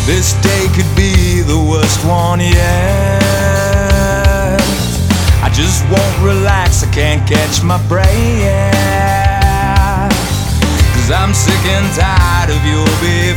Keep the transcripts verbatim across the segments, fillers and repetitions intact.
This day could be the worst one yet. I just won't relax, I can't catch my breath, 'cause I'm sick and tired of you'll be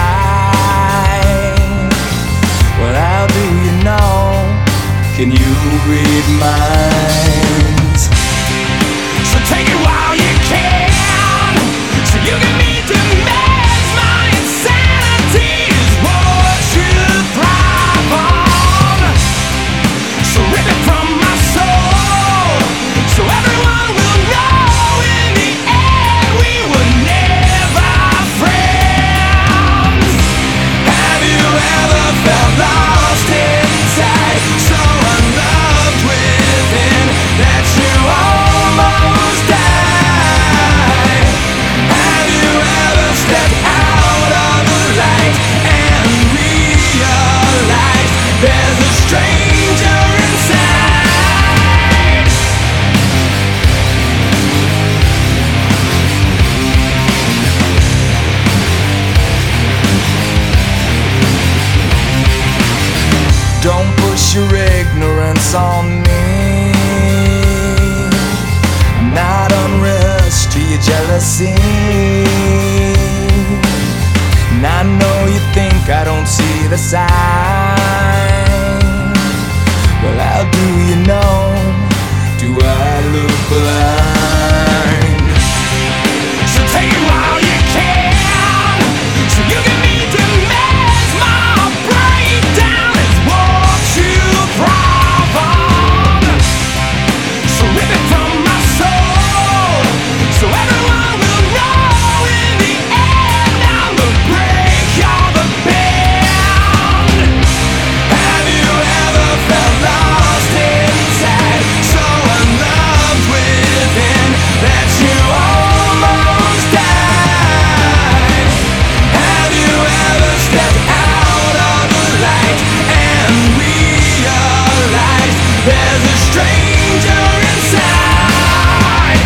fine. Well, how do you know? Can you read minds? So take it while you can, so you can meet the meds. My insanity is what you thrive on. So rip it from my soul, so everyone will know in the end we were never friends. Have you ever felt lost inside, so unloved within that you almost died? Have you ever stepped out of the light and realized there's a stranger inside? Don't push your ignorance on me. I'm not unrehearsed to your jealousy, and I know you think I don't see the sign. Well, how do you know? Do I look blind? So take it while you can, so you can meet the meds. My breakdown is what you thrive on. So rip it from my soul, so everyone will know in the end I'm the break, you're the bend. Have you ever felt lost inside, so unloved within that you almost died? Have you ever stepped out of the light and realized there's a stranger inside?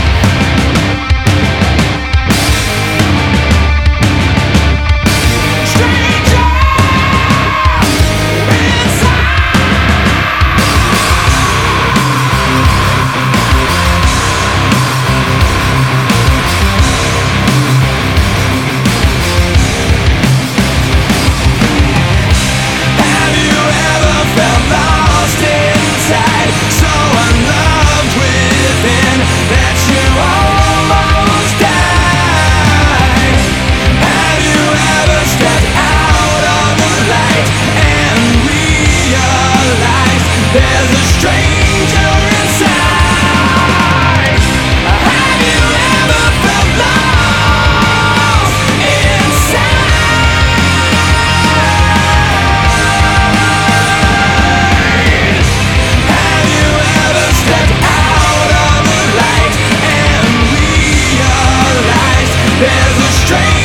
Stranger Have you ever felt lost inside, so unloved within that you almost died? Have you ever stepped out of the light and realized there's a stranger inside? Have you ever felt lost inside? Have you ever stepped out of the light and realized there's a stranger